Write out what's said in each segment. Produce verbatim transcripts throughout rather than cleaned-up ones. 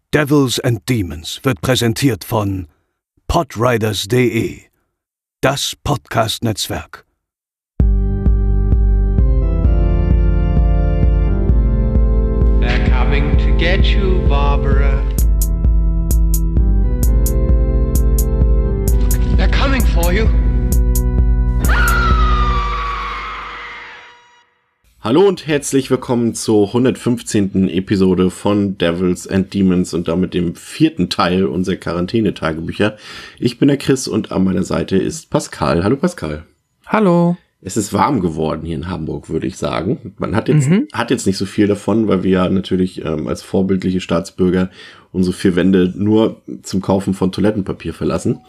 Devils and Demons wird präsentiert von podriders punkt de, das Podcast-Netzwerk. They're coming to get you, Barbara. They're coming for you. Hallo und herzlich willkommen zur hundertfünfzehnten Episode von Devils and Demons und damit dem vierten Teil unserer Quarantäne-Tagebücher. Ich bin der Chris und an meiner Seite ist Pascal. Hallo Pascal. Hallo. Es ist warm geworden hier in Hamburg, würde ich sagen. Man hat jetzt, Mhm. hat jetzt nicht so viel davon, weil wir ja natürlich ähm, als vorbildliche Staatsbürger unsere vier Wände nur zum Kaufen von Toilettenpapier verlassen.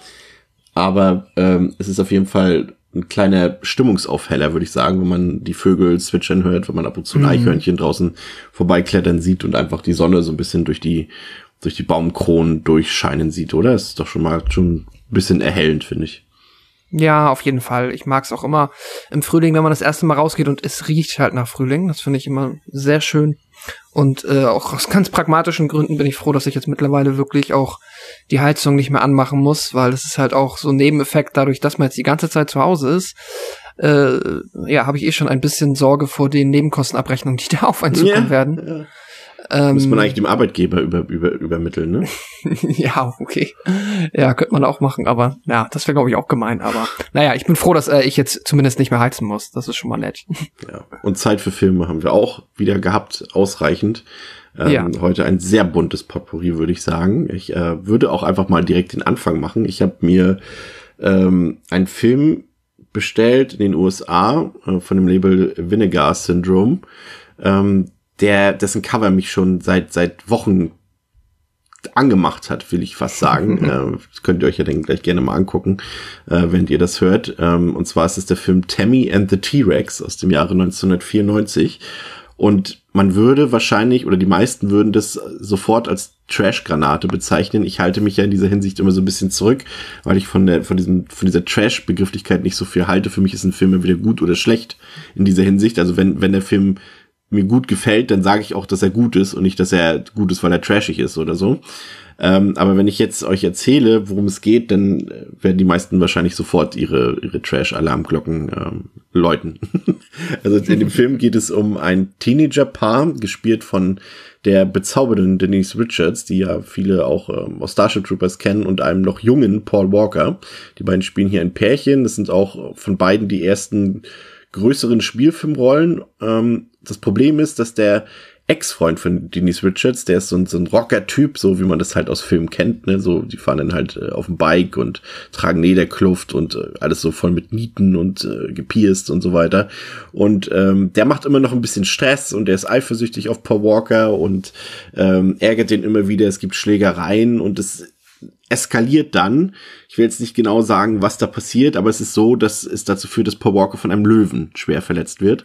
Aber ähm, es ist auf jeden Fall ein kleiner Stimmungsaufheller, würde ich sagen, wenn man die Vögel zwitschern hört, wenn man ab und zu ein Eichhörnchen draußen vorbeiklettern sieht und einfach die Sonne so ein bisschen durch die durch die Baumkronen durchscheinen sieht, oder? Das ist doch schon mal schon ein bisschen erhellend, finde ich. Ja, auf jeden Fall. Ich mag es auch immer im Frühling, wenn man das erste Mal rausgeht und es riecht halt nach Frühling. Das finde ich immer sehr schön. Und äh, auch aus ganz pragmatischen Gründen bin ich froh, dass ich jetzt mittlerweile wirklich auch die Heizung nicht mehr anmachen muss, weil das ist halt auch so ein Nebeneffekt dadurch, dass man jetzt die ganze Zeit zu Hause ist. Äh, ja, habe ich eh schon ein bisschen Sorge vor den Nebenkostenabrechnungen, die da auf einen zukommen Ja, werden. ja. Ähm, Muss man eigentlich dem Arbeitgeber über, über, übermitteln, ne? ja, okay. Ja, könnte man auch machen, aber ja, das wäre, glaube ich, auch gemein. Aber naja, ich bin froh, dass äh, ich jetzt zumindest nicht mehr heizen muss. Das ist schon mal nett. Ja. Und Zeit für Filme haben wir auch wieder gehabt, ausreichend. Ähm, Ja. Heute ein sehr buntes Potpourri, würde ich sagen. Ich äh, würde auch einfach mal direkt den Anfang machen. Ich habe mir ähm, einen Film bestellt in den U S A äh, von dem Label Vinegar Syndrome, ähm, der dessen Cover mich schon seit seit Wochen angemacht hat, will ich fast sagen. äh, das könnt ihr euch ja dann gleich gerne mal angucken, äh, wenn ihr das hört. Ähm, und zwar ist es der Film Tammy and the T-Rex aus dem Jahre neunzehnhundertvierundneunzig. Und man würde wahrscheinlich, oder die meisten würden das sofort als Trash-Granate bezeichnen. Ich halte mich ja in dieser Hinsicht immer so ein bisschen zurück, weil ich von der, von diesem, von dieser Trash-Begrifflichkeit nicht so viel halte. Für mich ist ein Film entweder gut oder schlecht in dieser Hinsicht. Also wenn, wenn der Film mir gut gefällt, dann sage ich auch, dass er gut ist und nicht, dass er gut ist, weil er trashig ist oder so. Ähm, aber wenn ich jetzt euch erzähle, worum es geht, dann werden die meisten wahrscheinlich sofort ihre ihre Trash-Alarmglocken ähm, läuten. Also in dem Film geht es um ein Teenager-Paar, gespielt von der bezaubernden Denise Richards, die ja viele auch ähm, aus Starship Troopers kennen, und einem noch jungen Paul Walker. Die beiden spielen hier ein Pärchen. Das sind auch von beiden die ersten größeren Spielfilmrollen. Ähm, das Problem ist, dass der Ex-Freund von Denise Richards, der ist so ein, so ein Rocker-Typ, so wie man das halt aus Filmen kennt, ne, so, die fahren dann halt äh, auf dem Bike und tragen Lederkluft und äh, alles so voll mit Nieten und äh, gepierst und so weiter. Und ähm, der macht immer noch ein bisschen Stress und der ist eifersüchtig auf Paul Walker und ähm, ärgert den immer wieder, es gibt Schlägereien und es eskaliert dann. Ich will jetzt nicht genau sagen, was da passiert, aber es ist so, dass es dazu führt, dass Paul Walker von einem Löwen schwer verletzt wird.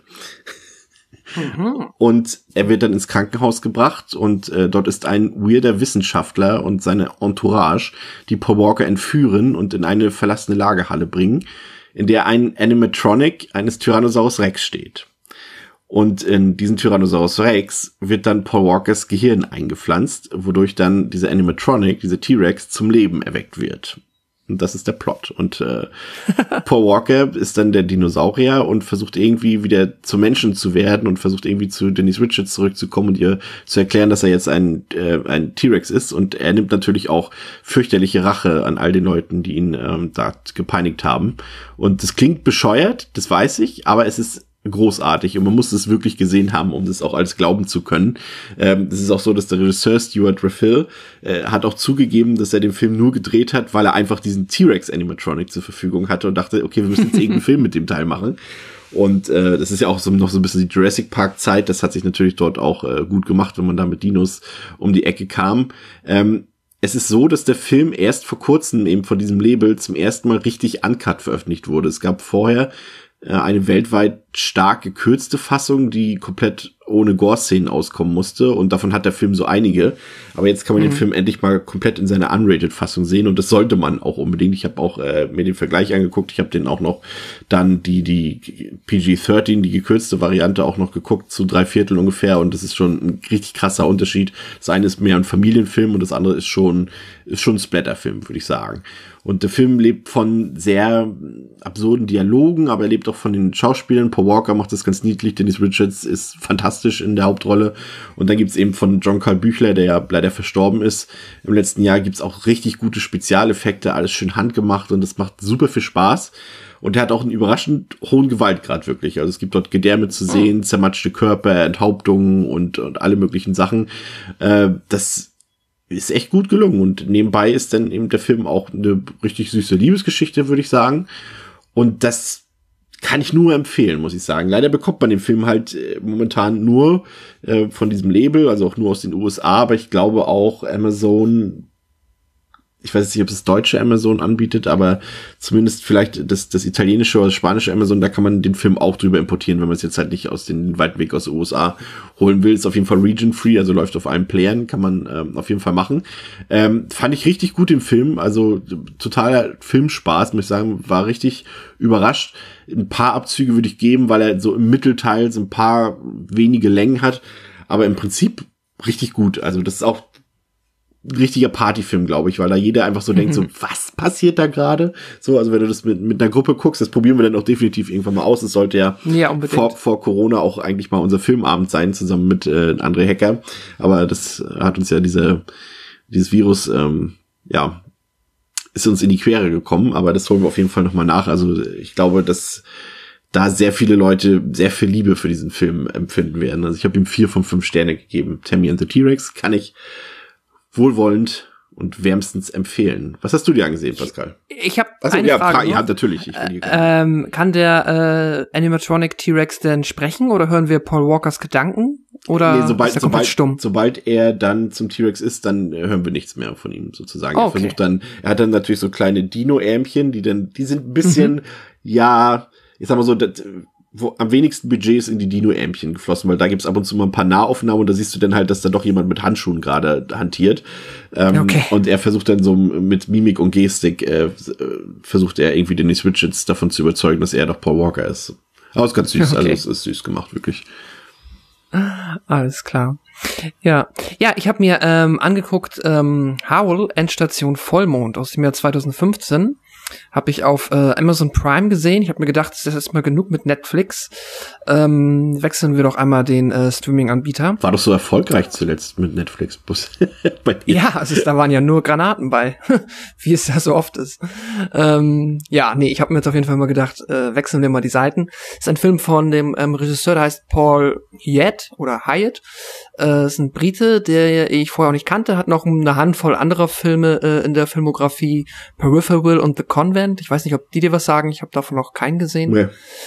Mhm. Und er wird dann ins Krankenhaus gebracht und äh, dort ist ein weirder Wissenschaftler und seine Entourage, die Paul Walker entführen und in eine verlassene Lagerhalle bringen, in der ein Animatronic eines Tyrannosaurus Rex steht. Und in diesen Tyrannosaurus Rex wird dann Paul Walkers Gehirn eingepflanzt, wodurch dann dieser Animatronic, dieser T-Rex, zum Leben erweckt wird. Und das ist der Plot. Und äh, Paul Walker ist dann der Dinosaurier und versucht irgendwie wieder zu Menschen zu werden und versucht irgendwie zu Denise Richards zurückzukommen und ihr zu erklären, dass er jetzt ein äh, ein T-Rex ist. Und er nimmt natürlich auch fürchterliche Rache an all den Leuten, die ihn ähm, da gepeinigt haben. Und das klingt bescheuert, das weiß ich, aber es ist großartig und man muss es wirklich gesehen haben, um das auch alles glauben zu können. Ähm, das ist auch so, dass der Regisseur Stuart Raphael äh, hat auch zugegeben, dass er den Film nur gedreht hat, weil er einfach diesen T-Rex Animatronic zur Verfügung hatte und dachte, okay, wir müssen jetzt irgendeinen Film mit dem Teil machen. Und äh, das ist ja auch so, noch so ein bisschen die Jurassic Park Zeit. Das hat sich natürlich dort auch äh, gut gemacht, wenn man da mit Dinos um die Ecke kam. Ähm, Es ist so, dass der Film erst vor kurzem eben von diesem Label zum ersten Mal richtig uncut veröffentlicht wurde. Es gab vorher eine weltweit stark gekürzte Fassung, die komplett ohne Gore-Szenen auskommen musste und davon hat der Film so einige. Aber jetzt kann man mhm. den Film endlich mal komplett in seiner Unrated-Fassung sehen und das sollte man auch unbedingt. Ich habe auch äh, mir den Vergleich angeguckt. Ich habe den auch noch dann die die P G dreizehn, die gekürzte Variante auch noch geguckt, zu drei Viertel ungefähr und das ist schon ein richtig krasser Unterschied. Das eine ist mehr ein Familienfilm und das andere ist schon ist schon ein Splatter-Film, würde ich sagen. Und der Film lebt von sehr absurden Dialogen, aber er lebt auch von den Schauspielern. Paul Walker macht das ganz niedlich, Dennis Richards ist fantastisch in der Hauptrolle. Und dann gibt's eben von John Carl Büchler, der ja leider verstorben ist, im letzten Jahr gibt's auch richtig gute Spezialeffekte, alles schön handgemacht und das macht super viel Spaß. Und er hat auch einen überraschend hohen Gewaltgrad wirklich. Also es gibt dort Gedärme zu sehen, oh. zermatschte Körper, Enthauptungen und, und alle möglichen Sachen. Äh, das ist echt gut gelungen und nebenbei ist dann eben der Film auch eine richtig süße Liebesgeschichte, würde ich sagen. Und das kann ich nur empfehlen, muss ich sagen. Leider bekommt man den Film halt äh, momentan nur äh, von diesem Label, also auch nur aus den U S A, aber ich glaube auch Amazon, ich weiß nicht, ob das deutsche Amazon anbietet, aber zumindest vielleicht das, das italienische oder das spanische Amazon, da kann man den Film auch drüber importieren, wenn man es jetzt halt nicht aus den weiten Weg aus den U S A holen will. Ist auf jeden Fall region-free, also läuft auf allen Playern, kann man ähm, auf jeden Fall machen. Ähm, fand ich richtig gut im Film, also totaler Filmspaß, muss ich sagen, war richtig überrascht. Ein paar Abzüge würde ich geben, weil er so im Mittelteil so ein paar wenige Längen hat, aber im Prinzip richtig gut. Also das ist auch ein richtiger Partyfilm, glaube ich, weil da jeder einfach so mhm. denkt, so, was passiert da gerade? So, also wenn du das mit mit einer Gruppe guckst, das probieren wir dann auch definitiv irgendwann mal aus. Es sollte ja, ja vor, vor Corona auch eigentlich mal unser Filmabend sein, zusammen mit äh, André Hecker. Aber das hat uns ja diese dieses Virus, ähm, ja, ist uns in die Quere gekommen. Aber das holen wir auf jeden Fall nochmal nach. Also ich glaube, dass da sehr viele Leute sehr viel Liebe für diesen Film empfinden werden. Also ich habe ihm vier von fünf Sterne gegeben. Tammy and the T-Rex kann ich wohlwollend und wärmstens empfehlen. Was hast du dir angesehen, Pascal? Ich habe also, eine ja, Frage. Fra- ja, natürlich. Ich äh, ähm, kann der äh, Animatronic T-Rex denn sprechen oder hören wir Paul Walkers Gedanken? Oder nee, sobald, ist er komplett sobald, stumm? Sobald er dann zum T-Rex ist, dann hören wir nichts mehr von ihm sozusagen. Okay. Er versucht dann, er hat dann natürlich so kleine Dino-Ärmchen, die dann, die sind ein bisschen, mhm. ja, ich sag mal so, das, wo am wenigsten Budget ist in die Dino-Ärmchen geflossen, weil da gibt's ab und zu mal ein paar Nahaufnahmen und da siehst du dann halt, dass da doch jemand mit Handschuhen gerade hantiert. Ähm, okay. Und er versucht dann so mit Mimik und Gestik, äh, versucht er irgendwie Dennis Richards davon zu überzeugen, dass er doch Paul Walker ist. Aber es ist ganz süß, okay. Also es ist süß gemacht, wirklich. Alles klar. Ja, ja, ich habe mir ähm, angeguckt, ähm, Howl, Endstation Vollmond aus dem Jahr zwanzig fünfzehn. Habe ich auf äh, Amazon Prime gesehen. Ich habe mir gedacht, das ist mal genug mit Netflix. Ähm, wechseln wir doch einmal den äh, Streaming-Anbieter. War doch so erfolgreich zuletzt mit Netflix. Bei dir. Ja, also da waren ja nur Granaten bei, wie es ja so oft ist. Ähm, ja, nee, ich habe mir jetzt auf jeden Fall mal gedacht, äh, wechseln wir mal die Seiten. Ist ein Film von dem ähm, Regisseur, der heißt Paul Hyatt oder Hyatt. Äh, ist ein Brite, der ich vorher auch nicht kannte, hat noch eine Handvoll anderer Filme äh, in der Filmografie, Peripheral und The Convent. Ich weiß nicht, ob die dir was sagen. Ich habe davon noch keinen gesehen. Nee.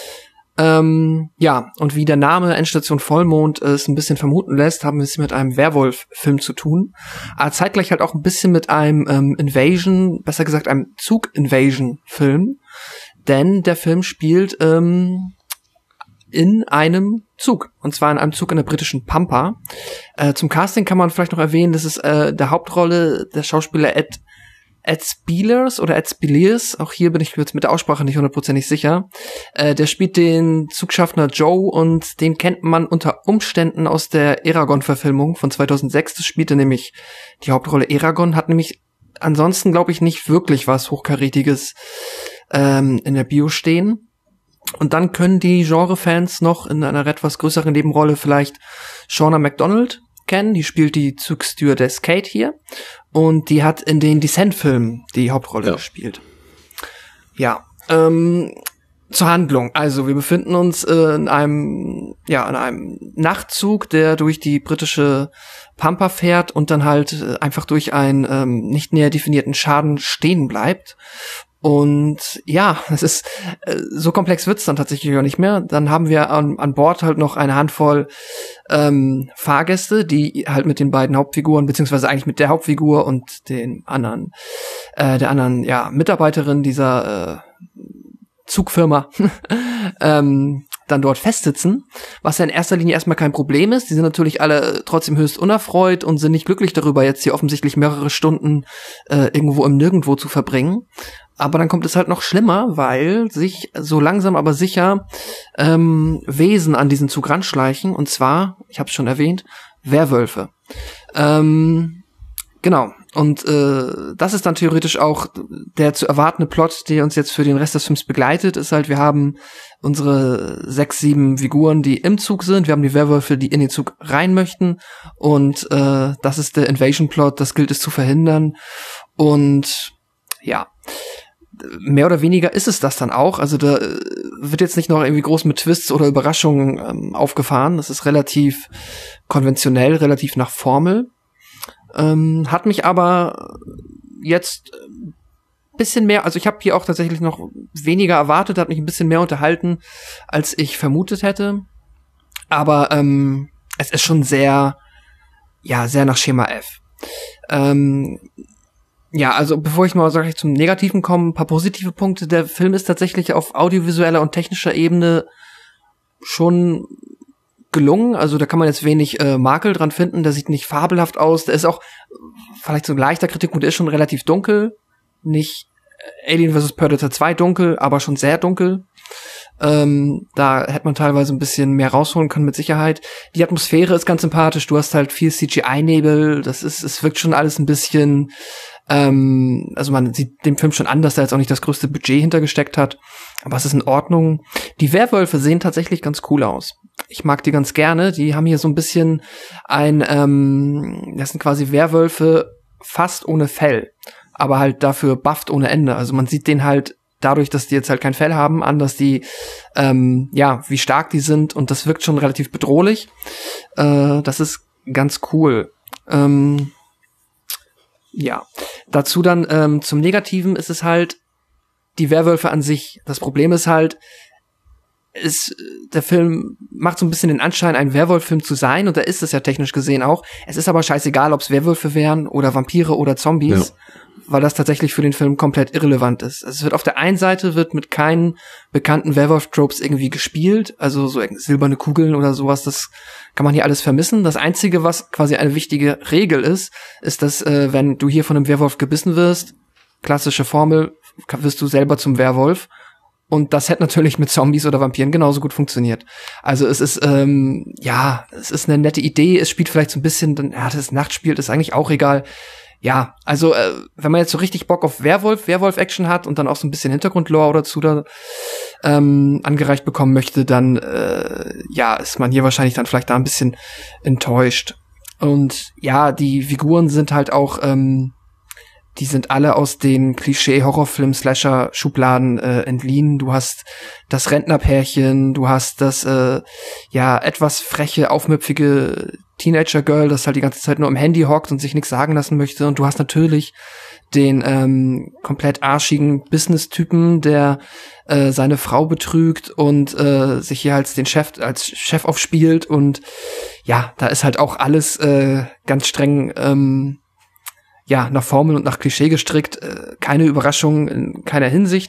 Ähm, ja, und wie der Name Endstation Vollmond äh, es ein bisschen vermuten lässt, haben wir es mit einem Werwolf-Film zu tun. Aber zeitgleich halt auch ein bisschen mit einem ähm, Invasion, besser gesagt einem Zug-Invasion-Film. Denn der Film spielt ähm, in einem Zug. Und zwar in einem Zug in der britischen Pampa. Äh, zum Casting kann man vielleicht noch erwähnen, das ist äh, der Hauptrolle der Schauspieler Ed Ed Spielers oder Ed Spielers, auch hier bin ich jetzt mit der Aussprache nicht hundertprozentig sicher. Äh, der spielt den Zugschaffner Joe und den kennt man unter Umständen aus der Eragon-Verfilmung von zweitausendsechs. Das spielte nämlich die Hauptrolle Eragon, hat nämlich ansonsten, glaube ich, nicht wirklich was Hochkarätiges ähm, in der Bio stehen. Und dann können die Genre-Fans noch in einer etwas größeren Nebenrolle vielleicht Shauna MacDonald kennen. Die spielt die Zugstewardess Kate hier. Und die hat in den Descent-Filmen die Hauptrolle ja. gespielt. Ja, ähm, zur Handlung. Also wir befinden uns äh, in einem, ja, in einem Nachtzug, der durch die britische Pampa fährt und dann halt äh, einfach durch einen ähm, nicht näher definierten Schaden stehen bleibt. Und ja, es ist äh, so komplex wird's dann tatsächlich auch nicht mehr. Dann haben wir an, an Bord halt noch eine Handvoll ähm, Fahrgäste, die halt mit den beiden Hauptfiguren, beziehungsweise eigentlich mit der Hauptfigur und den anderen, äh, der anderen, ja, Mitarbeiterin dieser äh, Zugfirma ähm, dann dort festsitzen, was ja in erster Linie erstmal kein Problem ist. Die sind natürlich alle trotzdem höchst unerfreut und sind nicht glücklich darüber, jetzt hier offensichtlich mehrere Stunden äh, irgendwo im Nirgendwo zu verbringen. Aber dann kommt es halt noch schlimmer, weil sich so langsam aber sicher ähm, Wesen an diesen Zug ranschleichen. Und zwar, ich habe es schon erwähnt, Werwölfe. Ähm, genau. Und äh, das ist dann theoretisch auch der zu erwartende Plot, der uns jetzt für den Rest des Films begleitet, ist halt, wir haben unsere sechs, sieben Figuren, die im Zug sind. Wir haben die Werwölfe, die in den Zug rein möchten. Und äh, das ist der Invasion-Plot, das gilt es zu verhindern. Und ja, mehr oder weniger ist es das dann auch. Also da wird jetzt nicht noch irgendwie groß mit Twists oder Überraschungen ähm, aufgefahren. Das ist relativ konventionell, relativ nach Formel. Ähm, hat mich aber jetzt ein bisschen mehr, also ich habe hier auch tatsächlich noch weniger erwartet, hat mich ein bisschen mehr unterhalten, als ich vermutet hätte. Aber ähm, es ist schon sehr, ja, sehr nach Schema F. Ähm, Ja, also bevor ich mal sag ich, zum Negativen komme, ein paar positive Punkte. Der Film ist tatsächlich auf audiovisueller und technischer Ebene schon gelungen. Also da kann man jetzt wenig äh, Makel dran finden. Der sieht nicht fabelhaft aus. Der ist auch vielleicht so ein leichter Kritikpunkt, der ist schon relativ dunkel. Nicht Alien versus. Predator zwei dunkel, aber schon sehr dunkel. Ähm, da hätte man teilweise ein bisschen mehr rausholen können, mit Sicherheit. Die Atmosphäre ist ganz sympathisch. Du hast halt viel C G I-Nebel. Das ist, es wirkt schon alles ein bisschen, ähm, also man sieht dem Film schon an, dass da jetzt auch nicht das größte Budget hintergesteckt hat. Aber es ist in Ordnung. Die Werwölfe sehen tatsächlich ganz cool aus. Ich mag die ganz gerne. Die haben hier so ein bisschen ein, ähm, das sind quasi Werwölfe fast ohne Fell, aber halt dafür bufft ohne Ende. Also man sieht den halt dadurch, dass die jetzt halt kein Fell haben, an, dass die, ähm, ja, wie stark die sind, und das wirkt schon relativ bedrohlich. Äh, das ist ganz cool. Ähm, ja, dazu dann ähm, zum Negativen ist es halt die Werwölfe an sich. Das Problem ist halt, ist, der Film macht so ein bisschen den Anschein, ein Werwolf-Film zu sein, und da ist es ja technisch gesehen auch. Es ist aber scheißegal, ob es Werwölfe wären oder Vampire oder Zombies, ja, weil das tatsächlich für den Film komplett irrelevant ist. Also es wird auf der einen Seite wird mit keinen bekannten Werwolf-Tropes irgendwie gespielt, also so silberne Kugeln oder sowas, das kann man hier alles vermissen. Das Einzige, was quasi eine wichtige Regel ist, ist, dass äh, wenn du hier von einem Werwolf gebissen wirst, klassische Formel, wirst du selber zum Werwolf. Und das hätte natürlich mit Zombies oder Vampiren genauso gut funktioniert. Also es ist, ähm, ja, es ist eine nette Idee. Es spielt vielleicht so ein bisschen, dann, ja, das Nacht spielt, ist eigentlich auch egal. Ja, also äh, wenn man jetzt so richtig Bock auf Werwolf, Werwolf-Action hat und dann auch so ein bisschen Hintergrundlore dazu da ähm, angereicht bekommen möchte, dann äh, ja, ist man hier wahrscheinlich dann vielleicht da ein bisschen enttäuscht. Und ja, die Figuren sind halt auch, ähm, die sind alle aus den Klischee-Horrorfilm-Slasher-Schubladen äh, entliehen. Du hast das Rentnerpärchen, du hast das äh, ja etwas freche, aufmüpfige Teenager-Girl, das halt die ganze Zeit nur im Handy hockt und sich nichts sagen lassen möchte. Und du hast natürlich den ähm, komplett arschigen Business-Typen, der äh, seine Frau betrügt und äh, sich hier als den Chef als Chef aufspielt. Und ja, da ist halt auch alles äh, ganz streng ähm, ja, nach Formel und nach Klischee gestrickt, äh, keine Überraschung in keiner Hinsicht.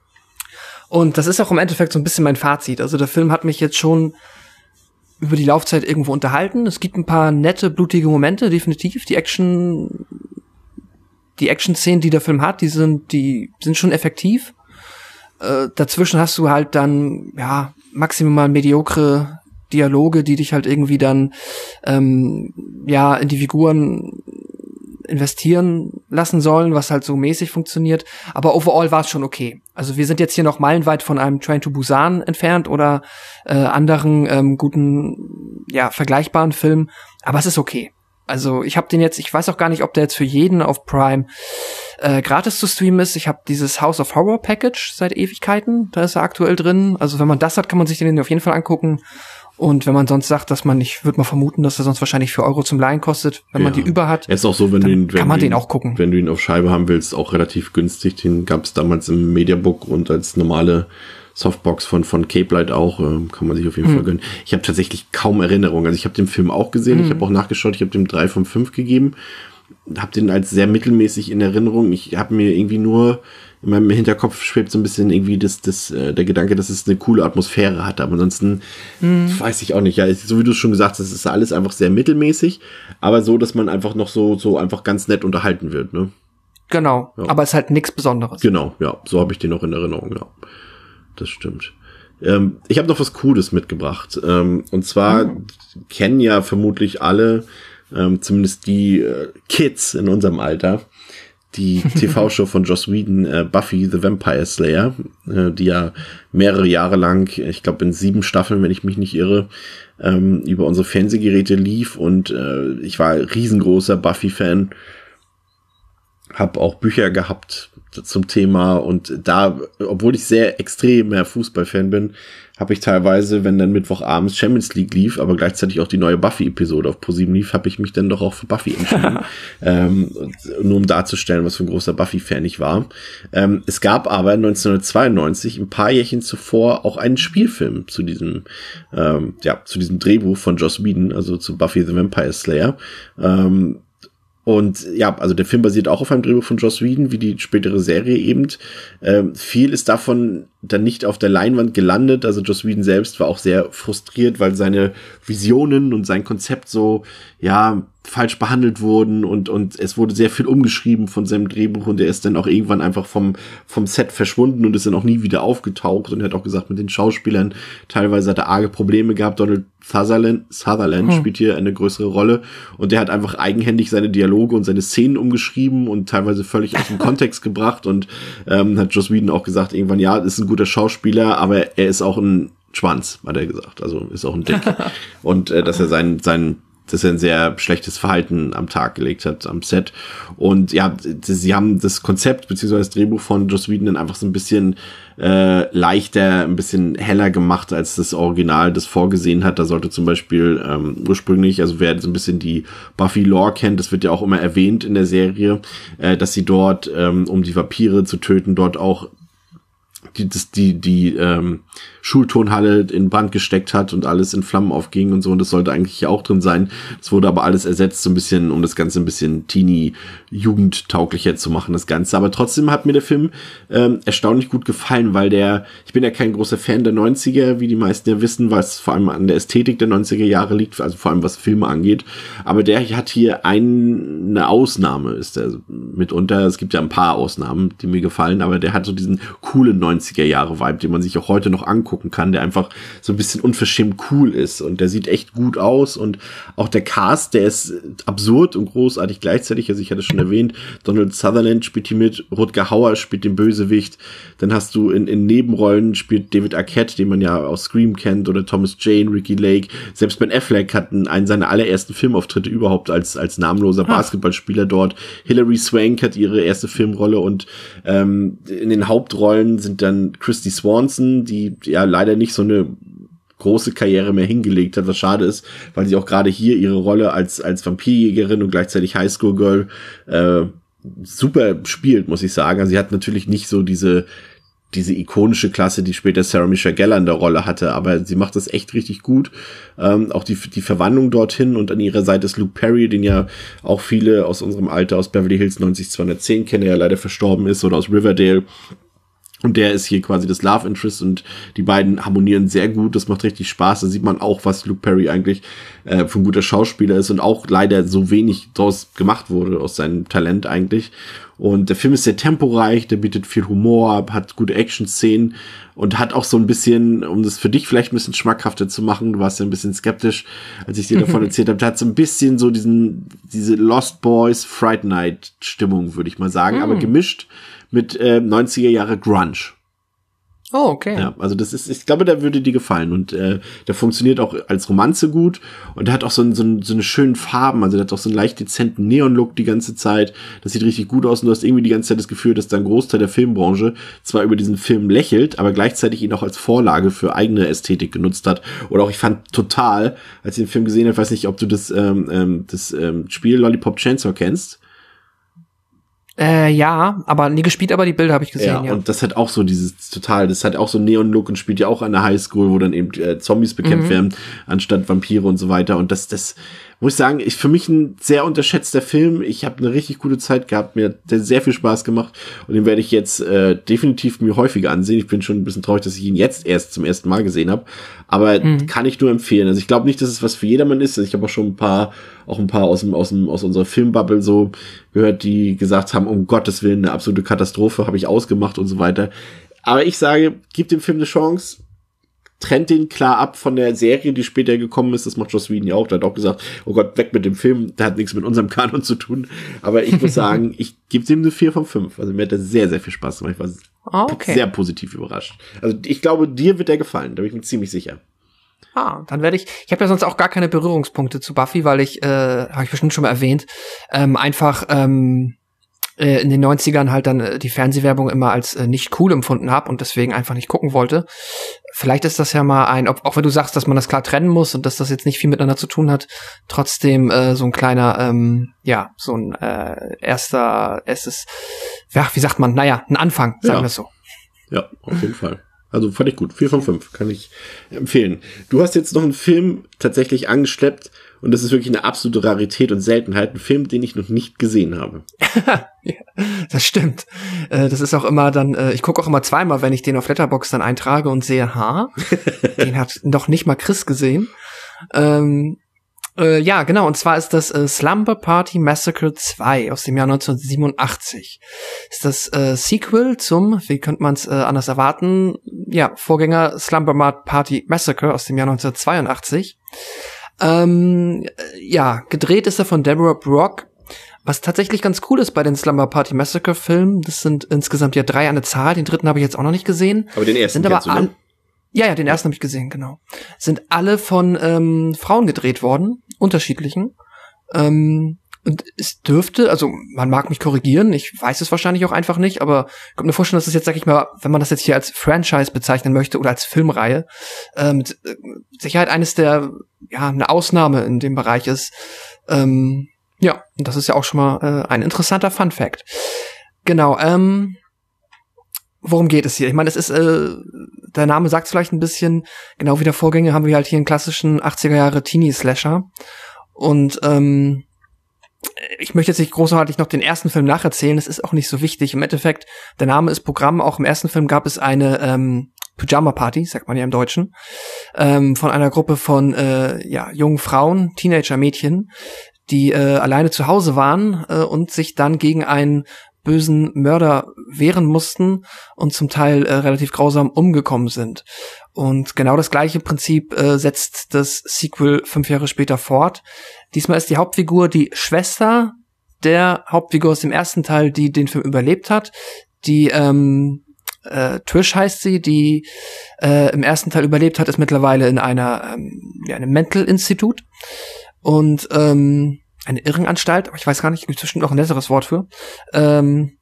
Und das ist auch im Endeffekt so ein bisschen mein Fazit. Also der Film hat mich jetzt schon über die Laufzeit irgendwo unterhalten. Es gibt ein paar nette, blutige Momente, definitiv. Die Action, die Action-Szenen, die der Film hat, die sind, die sind schon effektiv. Äh, dazwischen hast du halt dann, ja, maximal mediokre Dialoge, die dich halt irgendwie dann, ähm, ja, in die Figuren investieren lassen sollen, was halt so mäßig funktioniert. Aber overall war es schon okay. Also wir sind jetzt hier noch meilenweit von einem Train to Busan entfernt oder äh, anderen ähm, guten, ja, vergleichbaren Filmen. Aber es ist okay. Also ich habe den jetzt, ich weiß auch gar nicht, ob der jetzt für jeden auf Prime äh, gratis zu streamen ist. Ich habe dieses House of Horror Package seit Ewigkeiten. Da ist er aktuell drin. Also wenn man das hat, kann man sich den auf jeden Fall angucken. Und wenn man sonst sagt, dass man, ich würde mal vermuten, dass er sonst wahrscheinlich vier Euro zum Leihen kostet, wenn ja. man die über hat. Es ist auch so, wenn du ihn, wenn kann man du ihn, den auch gucken. Wenn du ihn auf Scheibe haben willst, auch relativ günstig. Den gab es damals im Mediabook und als normale Softbox von von Cape Light auch, äh, kann man sich auf jeden hm. Fall gönnen. Ich habe tatsächlich kaum Erinnerung. Also ich habe den Film auch gesehen, hm. ich habe auch nachgeschaut, ich habe dem drei von fünf gegeben, habe den als sehr mittelmäßig in Erinnerung. Ich habe mir irgendwie nur in meinem Hinterkopf schwebt so ein bisschen irgendwie das, das, äh, der Gedanke, dass es eine coole Atmosphäre hat. Aber ansonsten mhm. weiß ich auch nicht. Ja, so wie du es schon gesagt hast, es ist alles einfach sehr mittelmäßig, aber so, dass man einfach noch so, so einfach ganz nett unterhalten wird, ne? Genau, ja. aber es ist halt nichts Besonderes. Genau, ja, so habe ich den noch in Erinnerung, ja. Das stimmt. Ähm, ich habe noch was Cooles mitgebracht. Ähm, und zwar mhm. kennen ja vermutlich alle, ähm, zumindest die äh, Kids in unserem Alter, die T V-Show von Joss Whedon, äh, Buffy the Vampire Slayer, äh, die ja mehrere Jahre lang, ich glaube in sieben Staffeln, wenn ich mich nicht irre, ähm, über unsere Fernsehgeräte lief. Und äh, ich war riesengroßer Buffy-Fan, habe auch Bücher gehabt zum Thema. Und da, obwohl ich sehr extremer Fußballfan bin, habe ich teilweise, wenn dann Mittwochabends Champions League lief, aber gleichzeitig auch die neue Buffy-Episode auf ProSieben lief, habe ich mich dann doch auch für Buffy entschieden. ähm, nur um darzustellen, was für ein großer Buffy-Fan ich war. Ähm, es gab aber neunzehnhundertzweiundneunzig, ein paar Jährchen zuvor, auch einen Spielfilm zu diesem, ähm, ja, zu diesem Drehbuch von Joss Whedon, also zu Buffy the Vampire Slayer. Ähm, Und ja, also der Film basiert auch auf einem Drehbuch von Joss Whedon, wie die spätere Serie eben. Ähm, viel ist davon dann nicht auf der Leinwand gelandet. Also Joss Whedon selbst war auch sehr frustriert, weil seine Visionen und sein Konzept so, ja, falsch behandelt wurden und und es wurde sehr viel umgeschrieben von seinem Drehbuch und er ist dann auch irgendwann einfach vom vom Set verschwunden und ist dann auch nie wieder aufgetaucht und er hat auch gesagt, mit den Schauspielern teilweise hat er arge Probleme gehabt. Donald Sutherland, Sutherland hm. spielt hier eine größere Rolle und der hat einfach eigenhändig seine Dialoge und seine Szenen umgeschrieben und teilweise völlig aus dem Kontext gebracht und ähm, hat Joss Whedon auch gesagt, irgendwann, ja, ist ein guter Schauspieler, aber er ist auch ein Schwanz, hat er gesagt, also ist auch ein Dick und äh, dass er sein sein dass er ein sehr schlechtes Verhalten am Tag gelegt hat am Set. Und ja, sie haben das Konzept beziehungsweise das Drehbuch von Joss Whedon dann einfach so ein bisschen äh, leichter, ein bisschen heller gemacht, als das Original das vorgesehen hat. Da sollte zum Beispiel ähm, ursprünglich, also wer so ein bisschen die Buffy-Lore kennt, das wird ja auch immer erwähnt in der Serie, äh, dass sie dort, ähm, um die Vampire zu töten, dort auch die das, die die ähm, Schulturnhalle in Brand gesteckt hat und alles in Flammen aufging und so, und das sollte eigentlich auch drin sein. Es wurde aber alles ersetzt, so ein bisschen, um das Ganze ein bisschen teenie-jugendtauglicher zu machen, das Ganze. Aber trotzdem hat mir der Film ähm, erstaunlich gut gefallen, weil der, ich bin ja kein großer Fan der neunziger, wie die meisten ja wissen, was vor allem an der Ästhetik der neunziger Jahre liegt, also vor allem was Filme angeht. Aber der hat hier ein, eine Ausnahme, ist der mitunter. Es gibt ja ein paar Ausnahmen, die mir gefallen, aber der hat so diesen coolen neunziger Jahre Vibe, den man sich auch heute noch angucken kann, der einfach so ein bisschen unverschämt cool ist und der sieht echt gut aus und auch der Cast, der ist absurd und großartig gleichzeitig, also ich hatte schon erwähnt, Donald Sutherland spielt hier mit, Rutger Hauer spielt den Bösewicht, dann hast du in, in Nebenrollen spielt David Arquette, den man ja aus Scream kennt, oder Thomas Jane, Ricky Lake, selbst Ben Affleck hat einen, einen seiner allerersten Filmauftritte überhaupt als als namenloser ah. Basketballspieler dort, Hilary Swank hat ihre erste Filmrolle und ähm, in den Hauptrollen sind dann Christy Swanson, die ja leider nicht so eine große Karriere mehr hingelegt hat, was schade ist, weil sie auch gerade hier ihre Rolle als als Vampirjägerin und gleichzeitig Highschool-Girl äh, super spielt, muss ich sagen. Also sie hat natürlich nicht so diese diese ikonische Klasse, die später Sarah Michelle Gellar in der Rolle hatte, aber sie macht das echt richtig gut. Ähm, auch die die Verwandlung dorthin und an ihrer Seite ist Luke Perry, den ja auch viele aus unserem Alter aus Beverly Hills neunzig zweihundertzehn kennen, der ja leider verstorben ist, oder aus Riverdale. Und der ist hier quasi das Love Interest und die beiden harmonieren sehr gut. Das macht richtig Spaß. Da sieht man auch, was Luke Perry eigentlich äh, für ein guter Schauspieler ist und auch leider so wenig daraus gemacht wurde, aus seinem Talent eigentlich. Und der Film ist sehr temporeich, der bietet viel Humor, hat gute Action-Szenen und hat auch so ein bisschen, um das für dich vielleicht ein bisschen schmackhafter zu machen, du warst ja ein bisschen skeptisch, als ich dir davon erzählt habe, der hat so ein bisschen so diesen diese Lost Boys Fright Night Stimmung, würde ich mal sagen, mm. aber gemischt mit äh, neunziger Jahre Grunge. Oh, okay. Ja, also das ist, ich glaube, der würde dir gefallen und äh, der funktioniert auch als Romanze gut und der hat auch so, ein, so, ein, so eine schönen Farben, also der hat auch so einen leicht dezenten Neon-Look die ganze Zeit, das sieht richtig gut aus und du hast irgendwie die ganze Zeit das Gefühl, dass da ein Großteil der Filmbranche zwar über diesen Film lächelt, aber gleichzeitig ihn auch als Vorlage für eigene Ästhetik genutzt hat. Oder auch, ich fand total, als ich den Film gesehen habe, weiß nicht, ob du das, ähm, ähm, das ähm, Spiel Lollipop Chainsaw kennst. Äh, ja, aber nie gespielt, aber die Bilder habe ich gesehen, ja, ja. Und das hat auch so dieses total, das hat auch so einen Neon-Look und spielt ja auch an der Highschool, wo dann eben äh, Zombies bekämpft mhm. werden, anstatt Vampire und so weiter. Und das, das muss ich sagen, ich für mich ein sehr unterschätzter Film. Ich habe eine richtig gute Zeit gehabt, mir hat der sehr viel Spaß gemacht und den werde ich jetzt äh, definitiv mir häufiger ansehen. Ich bin schon ein bisschen traurig, dass ich ihn jetzt erst zum ersten Mal gesehen habe, aber mhm. kann ich nur empfehlen. Also ich glaube nicht, dass es was für jedermann ist. Ich habe auch schon ein paar, auch ein paar aus dem aus dem aus unserer Filmbubble so gehört, die gesagt haben, um Gottes Willen, eine absolute Katastrophe, habe ich ausgemacht und so weiter. Aber ich sage, gib dem Film eine Chance. Trennt den klar ab von der Serie, die später gekommen ist. Das macht Joss Whedon ja auch. Der hat auch gesagt, oh Gott, weg mit dem Film. Der hat nichts mit unserem Kanon zu tun. Aber ich muss sagen, ich gebe dem eine vier von fünf. Also mir hat der sehr, sehr viel Spaß gemacht. Ich war okay. sehr positiv überrascht. Also ich glaube, dir wird der gefallen. Da bin ich mir ziemlich sicher. Ah, dann werde ich, ich habe ja sonst auch gar keine Berührungspunkte zu Buffy, weil ich, äh, habe ich bestimmt schon mal erwähnt, ähm, einfach, ähm, in den neunzigern halt dann die Fernsehwerbung immer als äh, nicht cool empfunden habe und deswegen einfach nicht gucken wollte. Vielleicht ist das ja mal ein, ob, auch wenn du sagst, dass man das klar trennen muss und dass das jetzt nicht viel miteinander zu tun hat, trotzdem äh, so ein kleiner, ähm, ja, so ein äh, erster, erstes, ja, wie sagt man, naja, ein Anfang, sagen wir ja. es so. Ja, auf jeden Fall. Also fand ich gut. Vier von fünf, kann ich empfehlen. Du hast jetzt noch einen Film tatsächlich angeschleppt und das ist wirklich eine absolute Rarität und Seltenheit. Ein Film, den ich noch nicht gesehen habe. Ja, das stimmt. Äh, das ist auch immer dann, äh, ich gucke auch immer zweimal, wenn ich den auf Letterboxd dann eintrage und sehe, ha, den hat noch nicht mal Chris gesehen. Ähm, äh, ja, genau, und zwar ist das äh, Slumber Party Massacre zwei aus dem Jahr neunzehnhundertsiebenundachtzig. Ist das äh, Sequel zum, wie könnte man es äh, anders erwarten, ja, Vorgänger Slumber Party Massacre aus dem Jahr neunzehnhundertzweiundachtzig. Ähm, ja, gedreht ist er von Deborah Brock. Was tatsächlich ganz cool ist bei den Slumber Party Massacre Filmen, das sind insgesamt ja drei an der Zahl, den dritten habe ich jetzt auch noch nicht gesehen. Aber den ersten sind aber kennst du, ne? Ja, ja, den ersten habe ich gesehen, genau. Sind alle von ähm, Frauen gedreht worden, unterschiedlichen. Ähm, und es dürfte, also man mag mich korrigieren, ich weiß es wahrscheinlich auch einfach nicht, aber ich kann mir vorstellen, dass es jetzt, sag ich mal, wenn man das jetzt hier als Franchise bezeichnen möchte oder als Filmreihe, äh, mit äh, Sicherheit eines der, ja, eine Ausnahme in dem Bereich ist. Ähm, ja, und das ist ja auch schon mal äh, ein interessanter Fun-Fact. Genau, ähm, worum geht es hier? Ich meine, es ist, äh, der Name sagt es vielleicht ein bisschen, genau wie der Vorgänger haben wir halt hier einen klassischen achtziger Jahre Teenie-Slasher. Und ähm, ich möchte jetzt nicht großartig noch den ersten Film nacherzählen, das ist auch nicht so wichtig. Im Endeffekt, der Name ist Programm, auch im ersten Film gab es eine ähm, Pyjama-Party, sagt man ja im Deutschen, ähm, von einer Gruppe von äh, ja jungen Frauen, Teenager-Mädchen, die äh, alleine zu Hause waren äh, und sich dann gegen einen bösen Mörder wehren mussten und zum Teil äh, relativ grausam umgekommen sind. Und genau das gleiche Prinzip äh, setzt das Sequel fünf Jahre später fort. Diesmal ist die Hauptfigur die Schwester der Hauptfigur aus dem ersten Teil, die den Film überlebt hat. Die ähm, äh, Trish heißt sie, die äh, im ersten Teil überlebt hat, ist mittlerweile in einer ähm, ja, einem Mental-Institut und ähm, eine Irrenanstalt, aber ich weiß gar nicht, gibt es bestimmt noch ein netteres Wort für. Ähm,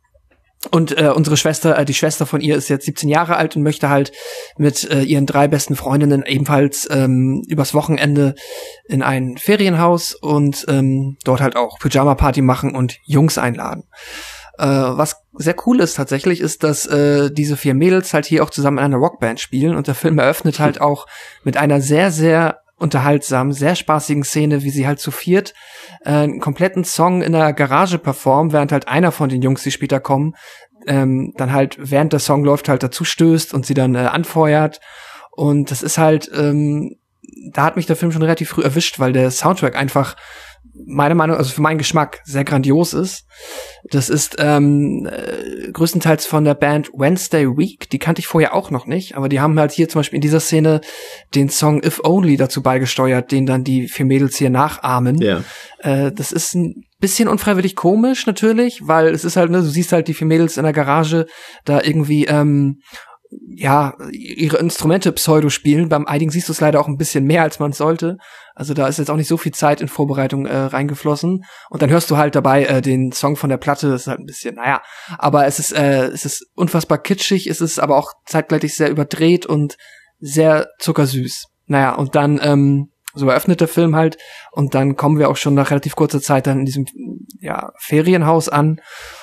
und äh, unsere Schwester, äh, die Schwester von ihr ist jetzt siebzehn Jahre alt und möchte halt mit äh, ihren drei besten Freundinnen ebenfalls ähm, übers Wochenende in ein Ferienhaus und ähm, dort halt auch Pyjama-Party machen und Jungs einladen. Äh, was sehr cool ist tatsächlich, ist, dass äh, diese vier Mädels halt hier auch zusammen in einer Rockband spielen und der Film eröffnet halt auch mit einer sehr, sehr unterhaltsamen, sehr spaßigen Szene, wie sie halt zu viert äh, einen kompletten Song in der Garage performen, während halt einer von den Jungs, die später kommen, ähm, dann halt während der Song läuft halt dazu stößt und sie dann äh, anfeuert. Und das ist halt, ähm, da hat mich der Film schon relativ früh erwischt, weil der Soundtrack einfach meiner Meinung, also für meinen Geschmack sehr grandios ist. Das ist ähm, äh, größtenteils von der Band Wednesday Week. Die kannte ich vorher auch noch nicht, aber die haben halt hier zum Beispiel in dieser Szene den Song If Only dazu beigesteuert, den dann die vier Mädels hier nachahmen. Ja. Äh, das ist ein bisschen unfreiwillig komisch natürlich, weil es ist halt, ne, du siehst halt die vier Mädels in der Garage da irgendwie ähm, ja, ihre Instrumente pseudo spielen. Beim einigen siehst du es leider auch ein bisschen mehr, als man sollte. Also da ist jetzt auch nicht so viel Zeit in Vorbereitung äh, reingeflossen. Und dann hörst du halt dabei äh, den Song von der Platte. Das ist halt ein bisschen, naja. Aber es ist, äh, es ist unfassbar kitschig. Es ist aber auch zeitgleich sehr überdreht und sehr zuckersüß. Naja, und dann, ähm, so eröffnet der Film halt. Und dann kommen wir auch schon nach relativ kurzer Zeit dann in diesem, ja, Ferienhaus an.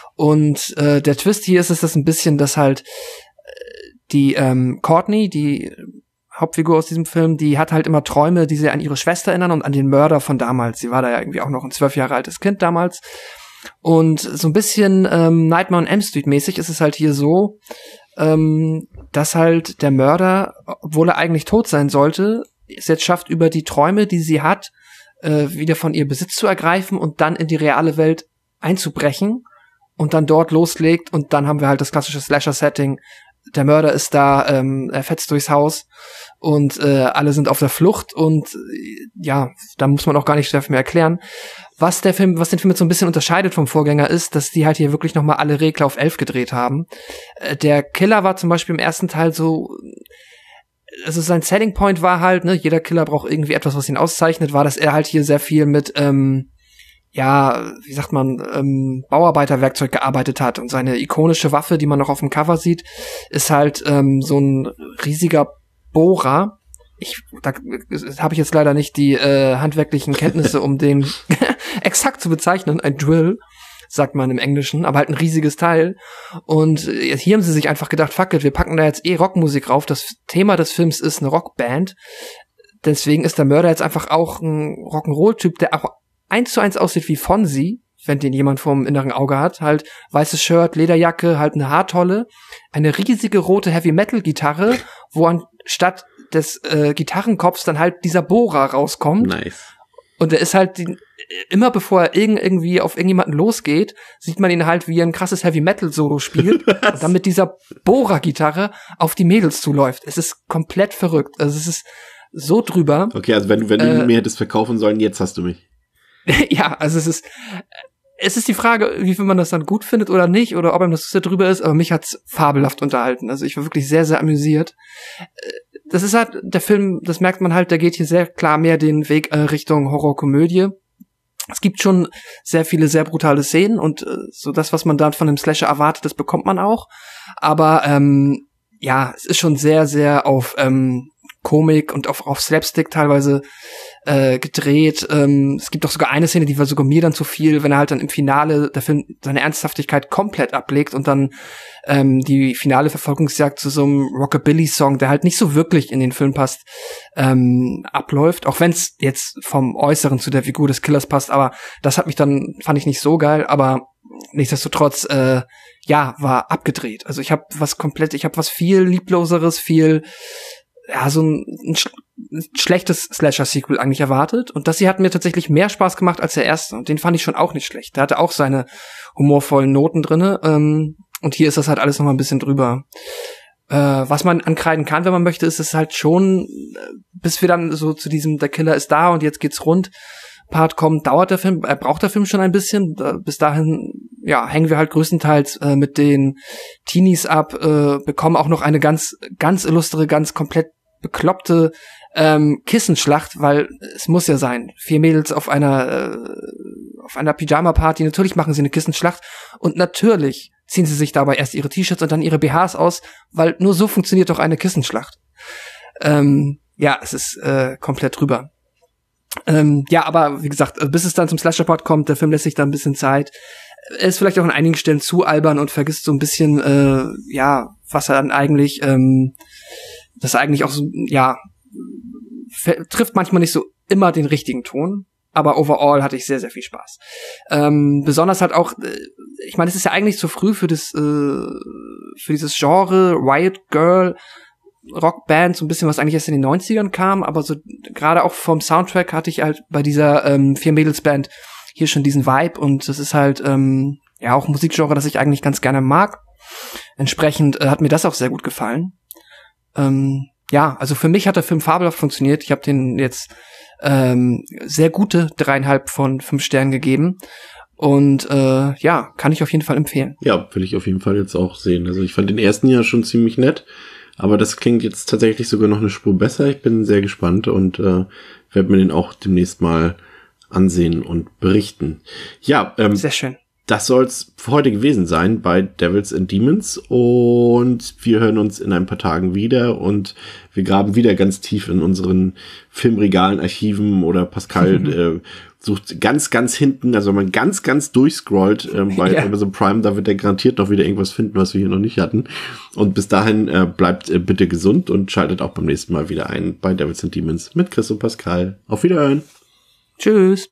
Und äh, der Twist hier ist es das ein bisschen, dass halt die ähm, Courtney, die Hauptfigur aus diesem Film, die hat halt immer Träume, die sie an ihre Schwester erinnern und an den Mörder von damals. Sie war da ja irgendwie auch noch ein zwölf Jahre altes Kind damals. Und so ein bisschen ähm, Nightmare on Elm Street mäßig ist es halt hier so, ähm, dass halt der Mörder, obwohl er eigentlich tot sein sollte, es jetzt schafft, über die Träume, die sie hat, äh, wieder von ihr Besitz zu ergreifen und dann in die reale Welt einzubrechen und dann dort loslegt. Und dann haben wir halt das klassische Slasher-Setting. Der Mörder ist da, ähm, er fetzt durchs Haus und äh, alle sind auf der Flucht und äh, ja, da muss man auch gar nicht sehr viel mehr erklären. Was der Film, was den Film jetzt so ein bisschen unterscheidet vom Vorgänger ist, dass die halt hier wirklich nochmal alle Regler auf elf gedreht haben. Äh, der Killer war zum Beispiel im ersten Teil so, also sein Selling Point war halt, ne, jeder Killer braucht irgendwie etwas, was ihn auszeichnet, war, dass er halt hier sehr viel mit, ähm, ja, wie sagt man, ähm, Bauarbeiterwerkzeug gearbeitet hat. Und seine ikonische Waffe, die man noch auf dem Cover sieht, ist halt ähm, so ein riesiger Bohrer. Ich, da habe ich jetzt leider nicht die äh, handwerklichen Kenntnisse, um den exakt zu bezeichnen. Ein Drill, sagt man im Englischen, aber halt ein riesiges Teil. Und äh, hier haben sie sich einfach gedacht, fuck it, wir packen da jetzt eh Rockmusik rauf. Das Thema des Films ist eine Rockband. Deswegen ist der Mörder jetzt einfach auch ein Rock'n'Roll-Typ, der auch eins zu eins aussieht wie Fonzie, wenn den jemand vorm inneren Auge hat. Halt weißes Shirt, Lederjacke, halt eine Haartolle, eine riesige rote Heavy-Metal-Gitarre, wo anstatt des äh, Gitarrenkopfs dann halt dieser Bohrer rauskommt. Nice. Und er ist halt, die, immer bevor er irg- irgendwie auf irgendjemanden losgeht, sieht man ihn halt, wie er ein krasses Heavy-Metal-Solo spielt und dann mit dieser Bohrer-Gitarre auf die Mädels zuläuft. Es ist komplett verrückt. Also es ist so drüber. Okay, also wenn, wenn äh, du mir hättest verkaufen sollen, jetzt hast du mich. Ja, also es ist, es ist die Frage, wie viel man das dann gut findet oder nicht, oder ob einem das so drüber ist, aber mich hat's fabelhaft unterhalten. Also ich war wirklich sehr, sehr amüsiert. Das ist halt, der Film, das merkt man halt, der geht hier sehr klar mehr den Weg äh, Richtung Horrorkomödie. Es gibt schon sehr viele sehr brutale Szenen und äh, so das, was man dann von dem Slasher erwartet, das bekommt man auch. Aber ähm, ja, es ist schon sehr, sehr auf ähm, Komik und auf, auf Slapstick teilweise äh, gedreht. Ähm, es gibt auch sogar eine Szene, die war sogar mir dann zu viel, wenn er halt dann im Finale der Film seine Ernsthaftigkeit komplett ablegt und dann ähm, die finale Verfolgungsjagd zu so einem Rockabilly-Song, der halt nicht so wirklich in den Film passt, ähm, abläuft. Auch wenn es jetzt vom Äußeren zu der Figur des Killers passt, aber das hat mich dann, fand ich nicht so geil, aber nichtsdestotrotz, äh, ja, war abgedreht. Also ich habe was komplett, ich habe was viel liebloseres, viel ja, so ein, ein, sch- ein schlechtes Slasher-Sequel eigentlich erwartet. Und das hier hat mir tatsächlich mehr Spaß gemacht als der erste. Und den fand ich schon auch nicht schlecht. Der hatte auch seine humorvollen Noten drinne. Ähm, und hier ist das halt alles noch mal ein bisschen drüber. Äh, was man ankreiden kann, wenn man möchte, ist es halt schon, bis wir dann so zu diesem, der Killer ist da und jetzt geht's rund, Part kommen, dauert der Film, äh, braucht der Film schon ein bisschen. Da, bis dahin, ja, hängen wir halt größtenteils äh, mit den Teenies ab, äh, bekommen auch noch eine ganz, ganz illustre, ganz komplett bekloppte ähm, Kissenschlacht, weil es muss ja sein. Vier Mädels auf einer äh, auf einer Pyjama-Party, natürlich machen sie eine Kissenschlacht und natürlich ziehen sie sich dabei erst ihre T-Shirts und dann ihre B Hs aus, weil nur so funktioniert doch eine Kissenschlacht. Ähm, ja, es ist äh, komplett drüber. Ähm, ja, aber wie gesagt, bis es dann zum Slasher-Part kommt, der Film lässt sich da ein bisschen Zeit. Er ist vielleicht auch an einigen Stellen zu albern und vergisst so ein bisschen, äh, ja, was er dann eigentlich, ähm, das eigentlich auch so, ja, f- trifft manchmal nicht so immer den richtigen Ton. Aber overall hatte ich sehr, sehr viel Spaß. Ähm, besonders halt auch, äh, ich meine, es ist ja eigentlich zu früh für das, äh, für dieses Genre Riot Girl Rockband, so ein bisschen, was eigentlich erst in den neunzigern kam, aber so gerade auch vom Soundtrack hatte ich halt bei dieser ähm, Vier-Mädels-Band hier schon diesen Vibe und das ist halt ähm, ja auch Musikgenre, das ich eigentlich ganz gerne mag. Entsprechend äh, hat mir das auch sehr gut gefallen. Ähm, ja, also für mich hat der Film fabelhaft funktioniert. Ich habe den jetzt ähm, sehr gute dreieinhalb von fünf Sternen gegeben. Und äh, ja, kann ich auf jeden Fall empfehlen. Ja, will ich auf jeden Fall jetzt auch sehen. Also ich fand den ersten ja schon ziemlich nett, aber das klingt jetzt tatsächlich sogar noch eine Spur besser. Ich bin sehr gespannt und äh, werde mir den auch demnächst mal ansehen und berichten. Ja, ähm, sehr schön. das soll's für heute gewesen sein bei Devils and Demons und wir hören uns in ein paar Tagen wieder und wir graben wieder ganz tief in unseren Filmregalen, Archiven oder Pascal mhm. äh, sucht ganz, ganz hinten, also wenn man ganz, ganz durchscrollt äh, bei ja. Amazon Prime, da wird er garantiert noch wieder irgendwas finden, was wir hier noch nicht hatten. Und bis dahin äh, bleibt äh, bitte gesund und schaltet auch beim nächsten Mal wieder ein bei Devils and Demons mit Chris und Pascal. Auf Wiederhören. Tschüss.